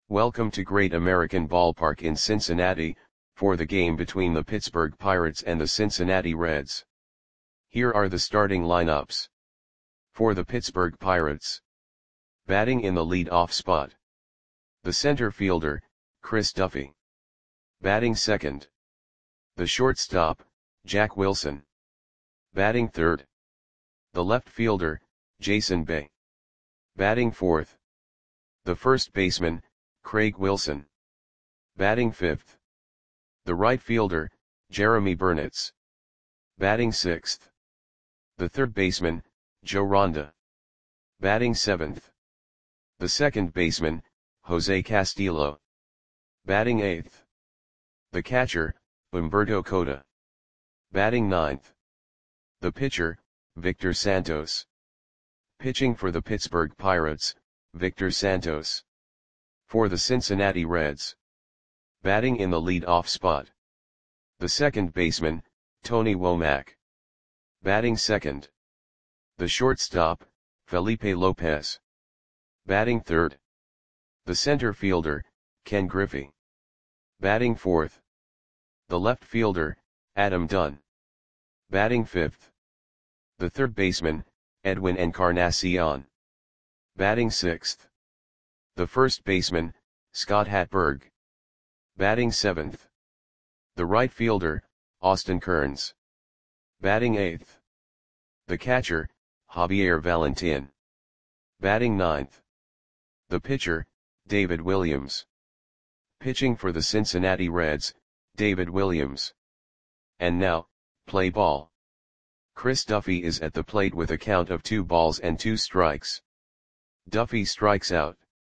Welcome to Great American Ballpark in Cincinnati, for the game between the Pittsburgh Pirates and the Cincinnati Reds. Here are the starting lineups. For the Pittsburgh Pirates. Batting in the lead-off spot. The center fielder, Chris Duffy. Batting second. The shortstop, Jack Wilson. Batting third. The left fielder, Jason Bay. Batting fourth. The first baseman, Craig Wilson. Batting fifth. The right fielder, Jeremy Burnitz. Batting sixth. The third baseman, Joe Ronda. Batting seventh. The second baseman, Jose Castillo. Batting eighth. The catcher, Humberto Cota. Batting ninth. The pitcher, Victor Santos. Pitching for the Pittsburgh Pirates, Victor Santos. For the Cincinnati Reds. Batting in the lead-off spot. The second baseman, Tony Womack. Batting second. The shortstop, Felipe Lopez. Batting third. The center fielder, Ken Griffey. Batting fourth. The left fielder, Adam Dunn. Batting fifth. The third baseman, Edwin Encarnacion. Batting sixth. The first baseman, Scott Hatberg. Batting seventh. The right fielder, Austin Kearns. Batting eighth. The catcher, Javier Valentin. Batting ninth. The pitcher, David Williams. Pitching for the Cincinnati Reds, David Williams. And now, play ball. Chris Duffy is at the plate with a count of 2 balls and 2 strikes. Duffy strikes out.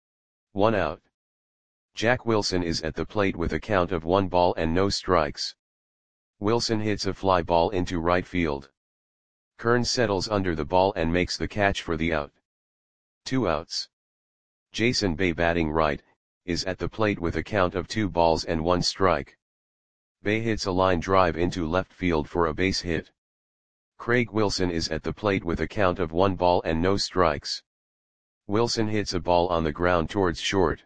1 out. Jack Wilson is at the plate with a count of 1 ball and no strikes. Wilson hits a fly ball into right field. Kearns settles under the ball and makes the catch for the out. 2 outs. Jason Bay, batting right, is at the plate with a count of 2 balls and 1 strike. Bay hits a line drive into left field for a base hit. Craig Wilson is at the plate with a count of 1 ball and no strikes. Wilson hits a ball on the ground towards short.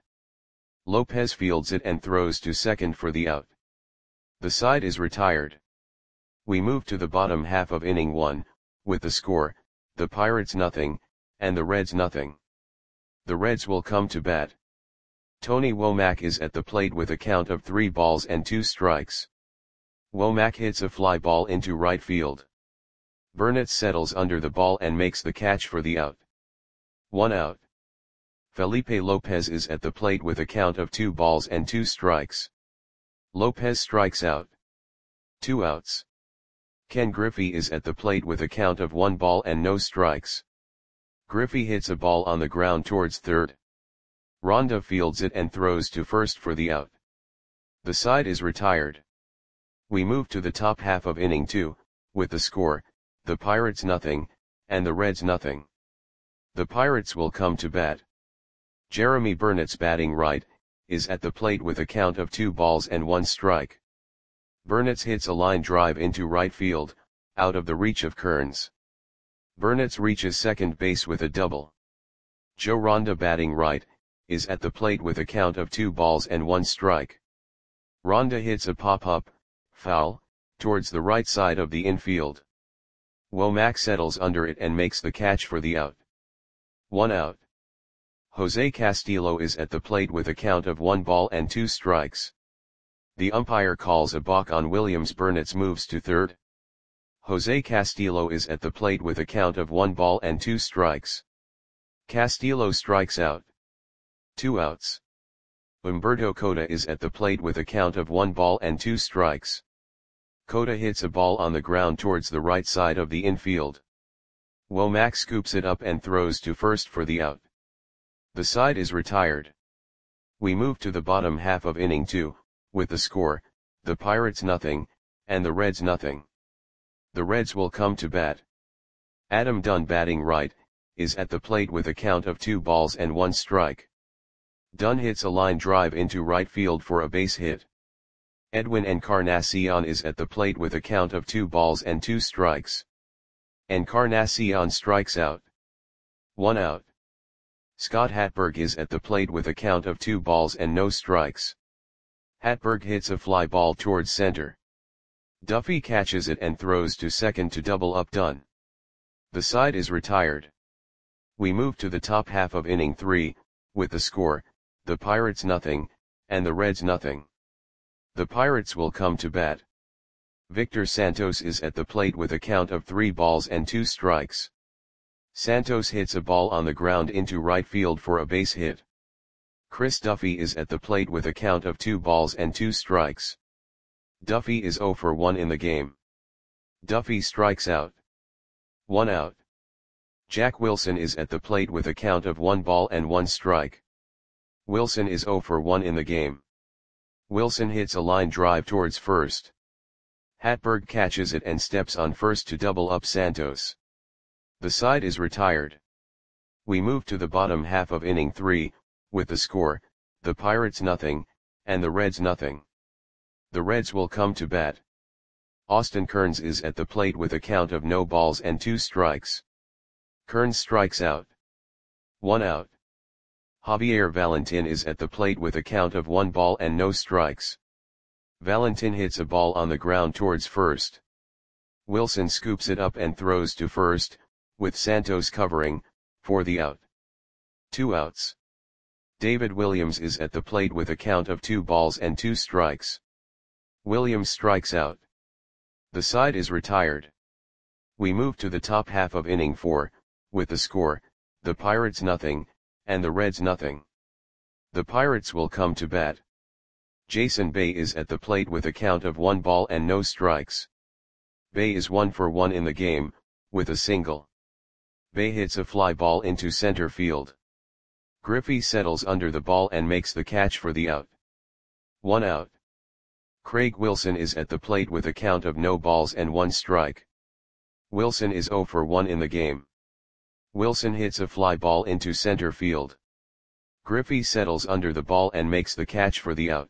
Lopez fields it and throws to second for the out. The side is retired. We move to the bottom half of inning 1, with the score, the Pirates nothing, and the Reds nothing. The Reds will come to bat. Tony Womack is at the plate with a count of 3 balls and 2 strikes. Womack hits a fly ball into right field. Burnitz settles under the ball and makes the catch for the out. 1 out. Felipe Lopez is at the plate with a count of 2 balls and 2 strikes. Lopez strikes out. 2 outs. Ken Griffey is at the plate with a count of 1 ball and no strikes. Griffey hits a ball on the ground towards third. Ronda fields it and throws to first for the out. The side is retired. We move to the top half of inning 2, with the score, the Pirates nothing, and the Reds nothing. The Pirates will come to bat. Jeremy Burnitz, batting right, is at the plate with a count of 2 balls and 1 strike. Burnitz hits a line drive into right field, out of the reach of Kearns. Burnitz reaches second base with a double. Joe Ronda, batting right, is at the plate with a count of 2 balls and 1 strike. Ronda hits a pop-up, foul, towards the right side of the infield. Womack settles under it and makes the catch for the out. 1 out. Jose Castillo is at the plate with a count of 1 ball and 2 strikes. The umpire calls a balk on Williams. Burnitz moves to third. Jose Castillo is at the plate with a count of 1 ball and 2 strikes. Castillo strikes out. 2 outs. Humberto Cota is at the plate with a count of 1 ball and 2 strikes. Cota hits a ball on the ground towards the right side of the infield. Womack scoops it up and throws to first for the out. The side is retired. We move to the bottom half of inning 2, with the score, the Pirates nothing, and the Reds nothing. The Reds will come to bat. Adam Dunn, batting right, is at the plate with a count of 2 balls and 1 strike. Dunn hits a line drive into right field for a base hit. Edwin Encarnacion is at the plate with a count of 2 balls and 2 strikes. Encarnacion strikes out. 1 out. Scott Hatberg is at the plate with a count of 2 balls and no strikes. Hatberg hits a fly ball towards center. Duffy catches it and throws to second to double up done. The side is retired. We move to the top half of inning 3, with the score, the Pirates nothing, and the Reds nothing. The Pirates will come to bat. Victor Santos is at the plate with a count of 3 balls and 2 strikes. Santos hits a ball on the ground into right field for a base hit. Chris Duffy is at the plate with a count of 2 balls and 2 strikes. Duffy is 0 for 1 in the game. Duffy strikes out. 1 out. Jack Wilson is at the plate with a count of 1 ball and 1 strike. Wilson is 0 for 1 in the game. Wilson hits a line drive towards first. Hatberg catches it and steps on first to double up Santos. The side is retired. We move to the bottom half of inning 3, with the score, the Pirates nothing, and the Reds nothing. The Reds will come to bat. Austin Kearns is at the plate with a count of no balls and 2 strikes. Kearns strikes out. 1 out. Javier Valentin is at the plate with a count of 1 ball and no strikes. Valentin hits a ball on the ground towards first. Wilson scoops it up and throws to first, with Santos covering, for the out. 2 outs. David Williams is at the plate with a count of 2 balls and 2 strikes. Williams strikes out. The side is retired. We move to the top half of inning 4, with the score, the Pirates nothing, and the Reds nothing. The Pirates will come to bat. Jason Bay is at the plate with a count of 1 ball and no strikes. Bay is 1 for 1 in the game, with a single. Bay hits a fly ball into center field. Griffey settles under the ball and makes the catch for the out. 1 out. Craig Wilson is at the plate with a count of no balls and 1 strike. Wilson is 0 for 1 in the game. Wilson hits a fly ball into center field. Griffey settles under the ball and makes the catch for the out.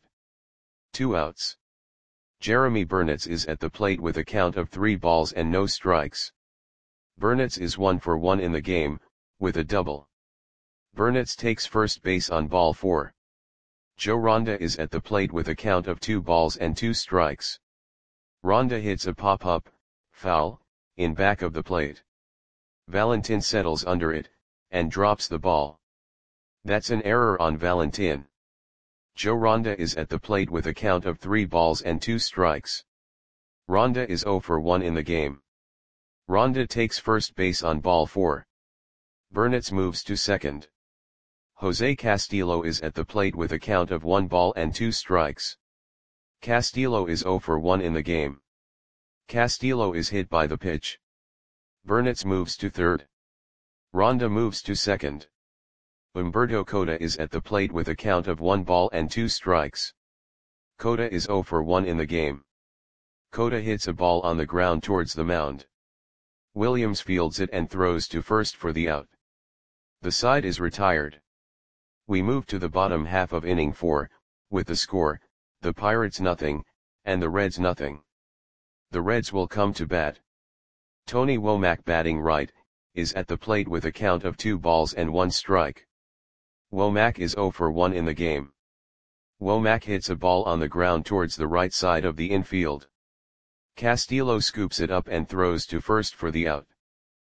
2 outs. Jeremy Burnitz is at the plate with a count of 3 balls and no strikes. Burnitz is 1 for 1 in the game, with a double. Burnitz takes first base on ball 4. Joe Ronda is at the plate with a count of 2 balls and 2 strikes. Ronda hits a pop-up, foul, in back of the plate. Valentin settles under it, and drops the ball. That's an error on Valentin. Joe Ronda is at the plate with a count of 3 balls and 2 strikes. Ronda is 0 for 1 in the game. Ronda takes first base on ball 4. Burnitz moves to second. Jose Castillo is at the plate with a count of 1 ball and 2 strikes. Castillo is 0 for 1 in the game. Castillo is hit by the pitch. Burnitz moves to third. Ronda moves to second. Humberto Cota is at the plate with a count of 1 ball and 2 strikes. Cota is 0 for 1 in the game. Cota hits a ball on the ground towards the mound. Williams fields it and throws to first for the out. The side is retired. We move to the bottom half of inning 4, with the score, the Pirates nothing, and the Reds nothing. The Reds will come to bat. Tony Womack batting right, is at the plate with a count of 2 balls and 1 strike. Womack is 0 for 1 in the game. Womack hits a ball on the ground towards the right side of the infield. Castillo scoops it up and throws to first for the out.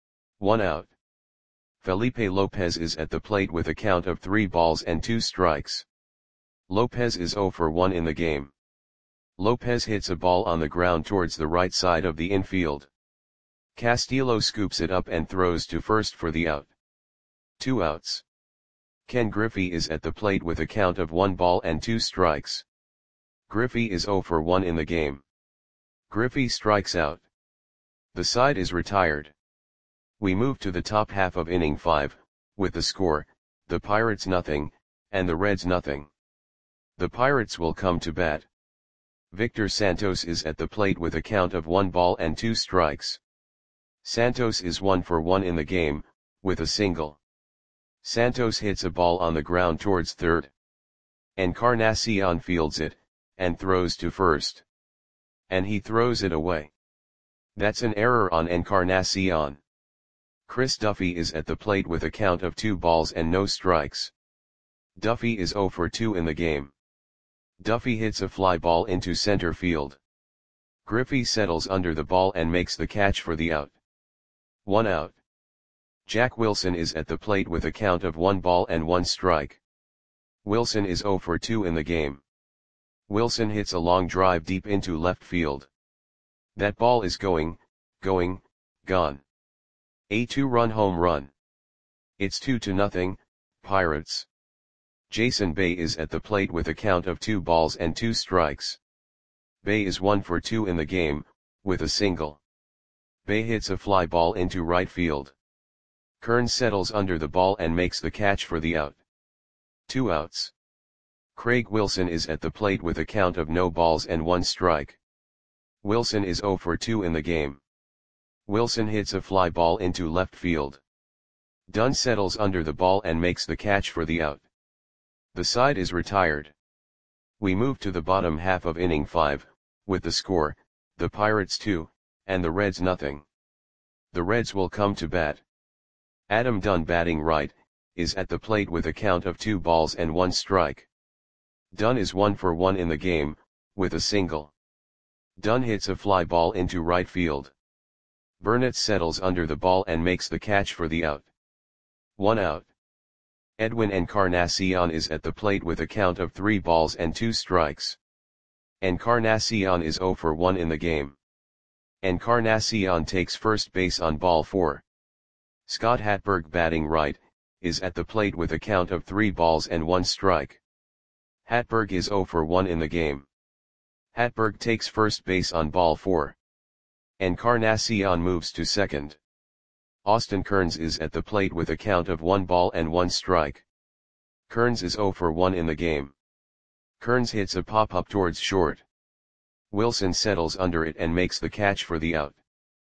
1 out. Felipe Lopez is at the plate with a count of 3 balls and 2 strikes. Lopez is 0 for 1 in the game. Lopez hits a ball on the ground towards the right side of the infield. Castillo scoops it up and throws to first for the out. 2 outs. Ken Griffey is at the plate with a count of 1 ball and 2 strikes. Griffey is 0 for 1 in the game. Griffey strikes out. The side is retired. We move to the top half of inning 5, with the score, the Pirates nothing, and the Reds nothing. The Pirates will come to bat. Victor Santos is at the plate with a count of 1 ball and 2 strikes. Santos is 1 for 1 in the game, with a single. Santos hits a ball on the ground towards third. Encarnacion fields it, and throws to first. And he throws it away. That's an error on Encarnacion. Chris Duffy is at the plate with a count of 2 balls and no strikes. Duffy is 0 for 2 in the game. Duffy hits a fly ball into center field. Griffey settles under the ball and makes the catch for the out. 1 out. Jack Wilson is at the plate with a count of 1 ball and 1 strike. Wilson is 0 for 2 in the game. Wilson hits a long drive deep into left field. That ball is going, gone. A 2-run home run. It's 2-0, Pirates. Jason Bay is at the plate with a count of 2 balls and 2 strikes. Bay is 1 for 2 in the game, with a single. Bay hits a fly ball into right field. Kearns settles under the ball and makes the catch for the out. 2 outs. Craig Wilson is at the plate with a count of no balls and 1 strike. Wilson is 0 for 2 in the game. Wilson hits a fly ball into left field. Dunn settles under the ball and makes the catch for the out. The side is retired. We move to the bottom half of inning 5, with the score, the Pirates 2, and the Reds nothing. The Reds will come to bat. Adam Dunn, batting right, is at the plate with a count of 2 balls and 1 strike. Dunn is 1 for 1 in the game, with a single. Dunn hits a fly ball into right field. Burnett settles under the ball and makes the catch for the out. 1 out. Edwin Encarnacion is at the plate with a count of 3 balls and 2 strikes. Encarnacion is 0 for 1 in the game. Encarnacion takes first base on ball 4. Scott Hatberg, batting right, is at the plate with a count of 3 balls and 1 strike. Hatberg is 0 for 1 in the game. Hatberg takes first base on ball 4. Encarnacion moves to second. Austin Kearns is at the plate with a count of 1 ball and 1 strike. Kearns is 0 for 1 in the game. Kearns hits a pop-up towards short. Wilson settles under it and makes the catch for the out.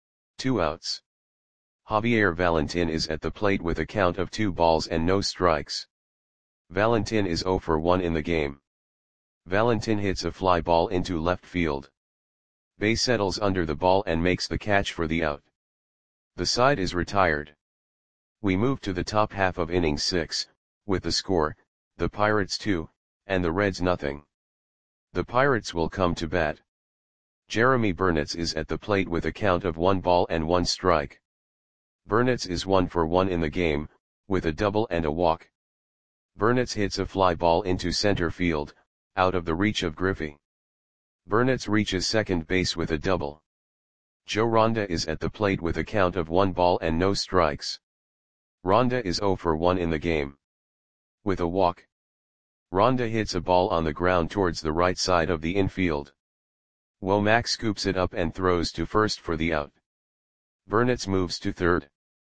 2 outs. Javier Valentin is at the plate with a count of 2 balls and no strikes. Valentin is 0 for 1 in the game. Valentin hits a fly ball into left field. Bay settles under the ball and makes the catch for the out. The side is retired. We move to the top half of inning 6, with the score, the Pirates 2, and the Reds nothing. The Pirates will come to bat. Jeremy Burnitz is at the plate with a count of 1 ball and 1 strike. Burnitz is 1 for 1 in the game, with a double and a walk. Burnitz hits a fly ball into center field, out of the reach of Griffey. Burnitz reaches second base with a double. Joe Ronda is at the plate with a count of 1 ball and no strikes. Ronda is 0 for 1 in the game. With a walk. Ronda hits a ball on the ground towards the right side of the infield. Womack scoops it up and throws to first for the out. Burnitz moves to third.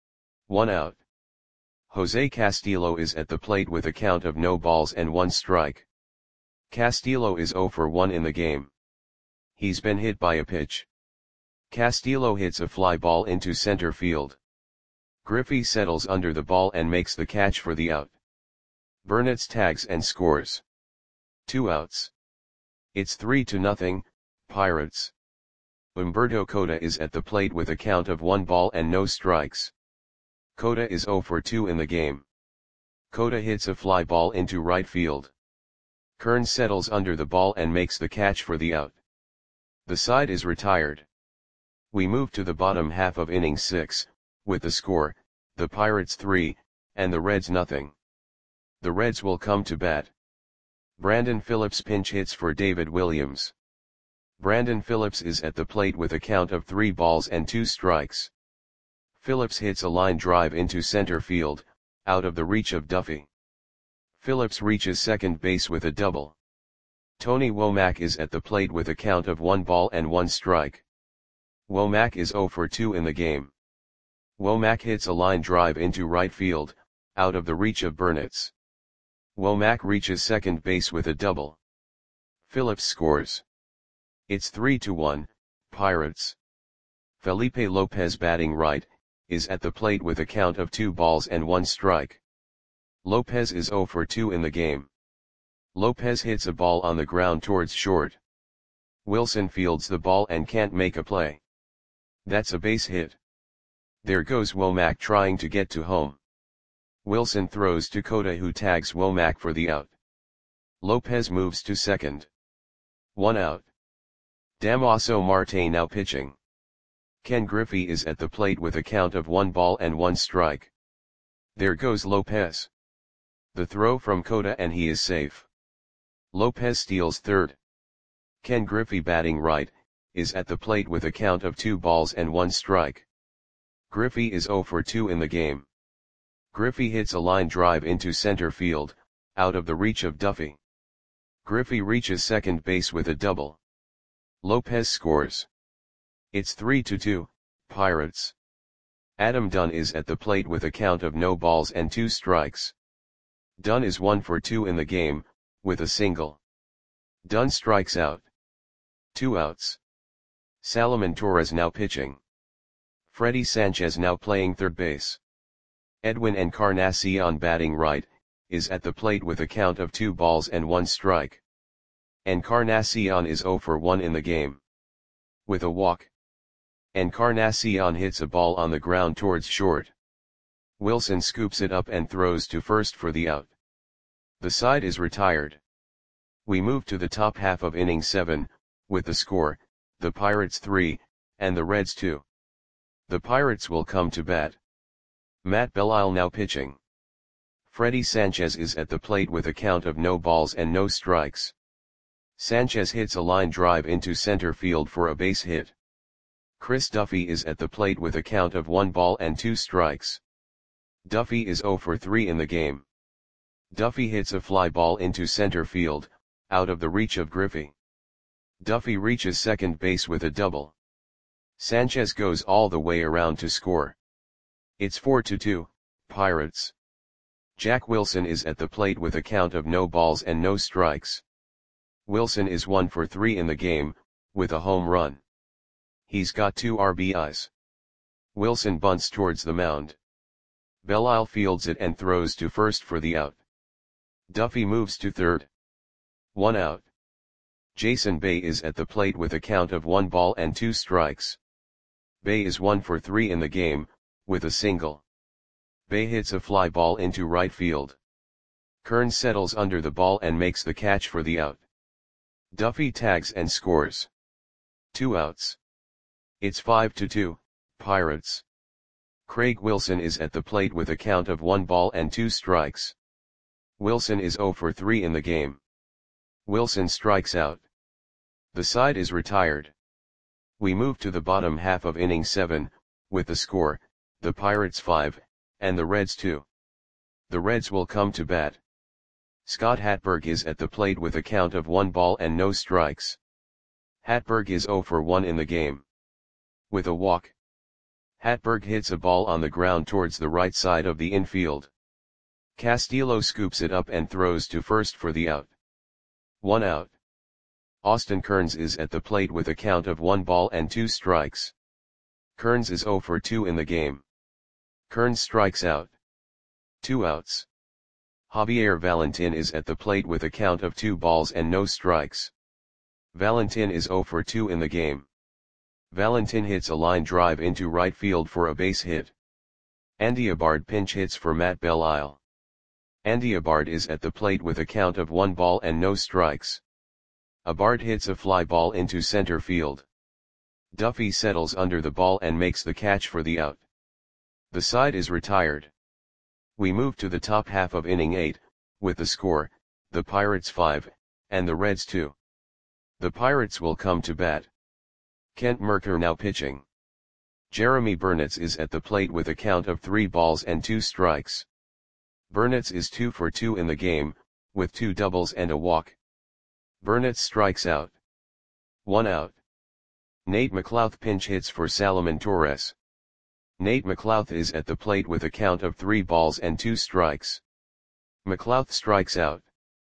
1 out. Jose Castillo is at the plate with a count of no balls and 1 strike. Castillo is 0 for 1 in the game. He's been hit by a pitch. Castillo hits a fly ball into center field. Griffey settles under the ball and makes the catch for the out. Burnitz tags and scores. 2 outs. It's 3-0, Pirates. Humberto Cota is at the plate with a count of 1 ball and no strikes. Cota is 0 for 2 in the game. Cota hits a fly ball into right field. Kearns settles under the ball and makes the catch for the out. The side is retired. We move to the bottom half of inning 6, with the score, the Pirates 3, and the Reds nothing. The Reds will come to bat. Brandon Phillips pinch hits for David Williams. Brandon Phillips is at the plate with a count of 3 balls and 2 strikes. Phillips hits a line drive into center field, out of the reach of Duffy. Phillips reaches second base with a double. Tony Womack is at the plate with a count of 1 ball and 1 strike. Womack is 0 for 2 in the game. Womack hits a line drive into right field, out of the reach of Burnitz. Womack reaches second base with a double. Phillips scores. It's 3-1, Pirates. Felipe Lopez, batting right, is at the plate with a count of 2 balls and 1 strike. Lopez is 0 for 2 in the game. Lopez hits a ball on the ground towards short. Wilson fields the ball and can't make a play. That's a base hit. There goes Womack trying to get to home. Wilson throws to Cota, who tags Womack for the out. Lopez moves to second. 1 out. Damaso Marte now pitching. Ken Griffey is at the plate with a count of 1 ball and 1 strike. There goes Lopez. The throw from Cota and he is safe. Lopez steals third. Ken Griffey, batting right, is at the plate with a count of 2 balls and 1 strike. Griffey is 0 for 2 in the game. Griffey hits a line drive into center field, out of the reach of Duffy. Griffey reaches second base with a double. Lopez scores. It's 3-2, Pirates. Adam Dunn is at the plate with a count of no balls and 2 strikes. Dunn is 1 for 2 in the game, with a single. Dunn strikes out. 2 outs. Salomon Torres now pitching. Freddy Sanchez now playing third base. Edwin Encarnacion, batting right, is at the plate with a count of 2 balls and 1 strike. Encarnacion is 0 for 1 in the game. With a walk, Encarnacion hits a ball on the ground towards short. Wilson scoops it up and throws to first for the out. The side is retired. We move to the top half of inning 7, with the score, the Pirates 3, and the Reds 2. The Pirates will come to bat. Matt Belisle now pitching. Freddy Sanchez is at the plate with a count of no balls and no strikes. Sanchez hits a line drive into center field for a base hit. Chris Duffy is at the plate with a count of 1 ball and 2 strikes. Duffy is 0 for 3 in the game. Duffy hits a fly ball into center field, out of the reach of Griffey. Duffy reaches second base with a double. Sanchez goes all the way around to score. It's 4-2, Pirates. Jack Wilson is at the plate with a count of no balls and no strikes. Wilson is 1 for 3 in the game, with a home run. He's got 2 RBIs. Wilson bunts towards the mound. Belisle fields it and throws to first for the out. Duffy moves to third. 1 out. Jason Bay is at the plate with a count of 1 ball and 2 strikes. Bay is 1 for 3 in the game, with a single. Bay hits a fly ball into right field. Kearns settles under the ball and makes the catch for the out. Duffy tags and scores. 2 outs. It's 5-2, Pirates. Craig Wilson is at the plate with a count of 1 ball and 2 strikes. Wilson is 0 for 3 in the game. Wilson strikes out. The side is retired. We move to the bottom half of inning 7, with the score, the Pirates 5, and the Reds 2. The Reds will come to bat. Scott Hatberg is at the plate with a count of 1 ball and no strikes. Hatberg is 0 for 1 in the game. With a walk, Hatberg hits a ball on the ground towards the right side of the infield. Castillo scoops it up and throws to first for the out. 1 out. Austin Kearns is at the plate with a count of 1 ball and 2 strikes. Kearns is 0 for 2 in the game. Kearns strikes out. 2 outs. Javier Valentin is at the plate with a count of 2 balls and no strikes. Valentin is 0 for 2 in the game. Valentin hits a line drive into right field for a base hit. Andy Abard pinch hits for Matt Belisle. Andy Abard is at the plate with a count of 1 ball and no strikes. Abard hits a fly ball into center field. Duffy settles under the ball and makes the catch for the out. The side is retired. We move to the top half of inning 8, with the score, the Pirates 5, and the Reds 2. The Pirates will come to bat. Kent Mercker now pitching. Jeremy Burnitz is at the plate with a count of 3 balls and 2 strikes. Burnitz is 2 for 2 in the game, with 2 doubles and a walk. Burnitz strikes out. 1 out. Nate McLouth pinch hits for Salomon Torres. Nate McLouth is at the plate with a count of 3 balls and 2 strikes. McLouth strikes out.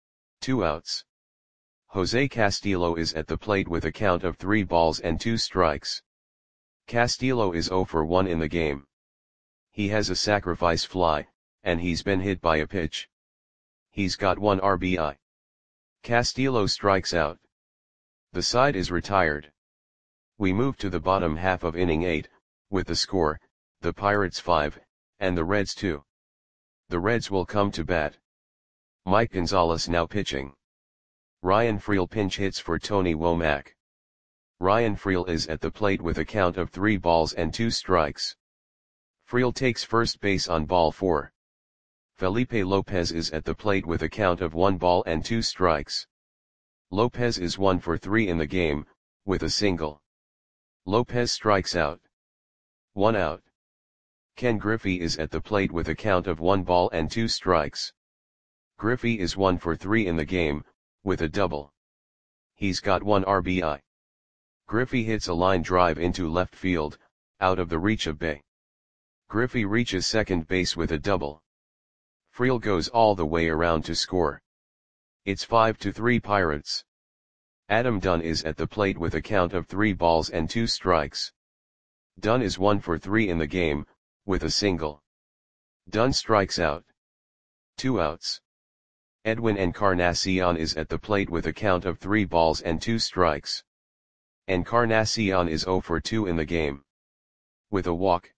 2 outs. Jose Castillo is at the plate with a count of 3 balls and 2 strikes. Castillo is 0 for 1 in the game. He has a sacrifice fly, and he's been hit by a pitch. He's got 1 RBI. Castillo strikes out. The side is retired. We move to the bottom half of inning 8, with the score, the Pirates 5, and the Reds 2. The Reds will come to bat. Mike Gonzalez now pitching. Ryan Freel pinch hits for Tony Womack. Ryan Freel is at the plate with a count of 3 balls and 2 strikes. Freel takes first base on ball 4. Felipe Lopez is at the plate with a count of 1 ball and 2 strikes. Lopez is 1 for 3 in the game, with a single. Lopez strikes out. 1 out. Ken Griffey is at the plate with a count of 1 ball and 2 strikes. Griffey is 1 for 3 in the game, with a double. He's got 1 RBI. Griffey hits a line drive into left field, out of the reach of Bay. Griffey reaches second base with a double. Freel goes all the way around to score. It's 5-3 Pirates. Adam Dunn is at the plate with a count of 3 balls and 2 strikes. Dunn is 1 for 3 in the game, with a single. Dunn strikes out. 2 outs. Edwin Encarnacion is at the plate with a count of 3 balls and 2 strikes. Encarnacion is 0 for 2 in the game. With a walk.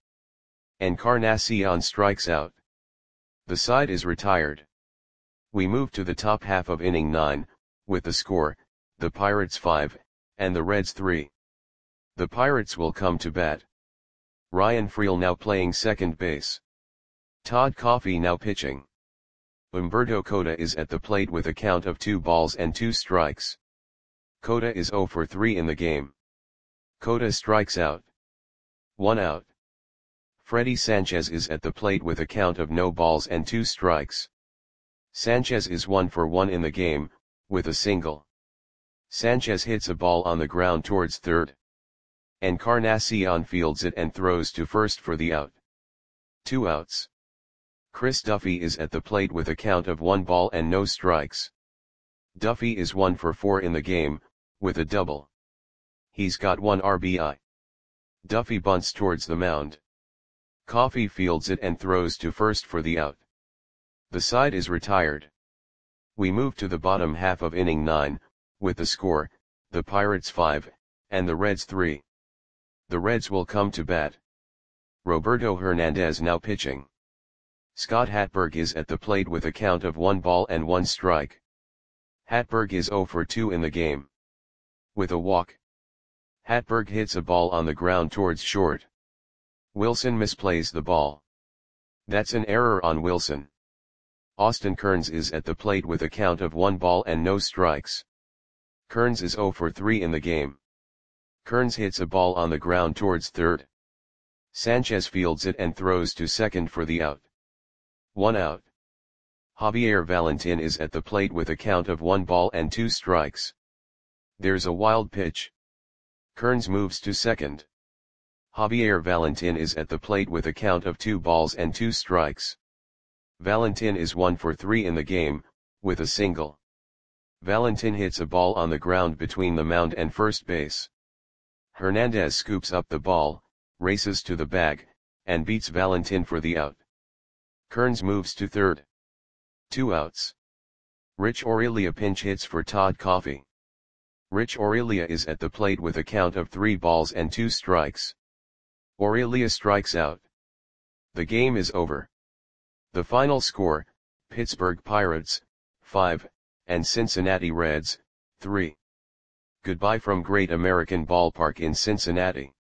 Encarnacion strikes out. The side is retired. We move to the top half of inning 9, with the score, the Pirates 5, and the Reds 3. The Pirates will come to bat. Ryan Freel now playing second base. Todd Coffey now pitching. Humberto Cota is at the plate with a count of 2 balls and 2 strikes. Cota is 0 for 3 in the game. Cota strikes out. 1 out. Freddy Sanchez is at the plate with a count of no balls and 2 strikes. Sanchez is 1 for 1 in the game, with a single. Sanchez hits a ball on the ground towards third. Encarnacion fields it and throws to first for the out. 2 outs. Chris Duffy is at the plate with a count of 1 ball and no strikes. Duffy is 1 for 4 in the game, with a double. He's got 1 RBI. Duffy bunts towards the mound. Coffey fields it and throws to first for the out. The side is retired. We move to the bottom half of inning 9, with the score, the Pirates 5, and the Reds 3. The Reds will come to bat. Roberto Hernandez now pitching. Scott Hatberg is at the plate with a count of 1 ball and 1 strike. Hatberg is 0 for 2 in the game. With a walk. Hatberg hits a ball on the ground towards short. Wilson misplays the ball. That's an error on Wilson. Austin Kearns is at the plate with a count of 1 ball and no strikes. Kearns is 0 for 3 in the game. Kearns hits a ball on the ground towards third. Sanchez fields it and throws to second for the out. 1 out. Javier Valentin is at the plate with a count of 1 ball and 2 strikes. There's a wild pitch. Kearns moves to second. Javier Valentin is at the plate with a count of 2 balls and 2 strikes. Valentin is 1 for 3 in the game, with a single. Valentin hits a ball on the ground between the mound and first base. Hernandez scoops up the ball, races to the bag, and beats Valentin for the out. Kearns moves to third. 2 outs. Rich Aurelia pinch hits for Todd Coffey. Rich Aurelia is at the plate with a count of 3 balls and 2 strikes. Aurelia strikes out. The game is over. The final score, Pittsburgh Pirates, 5, and Cincinnati Reds, 3. Goodbye from Great American Ballpark in Cincinnati.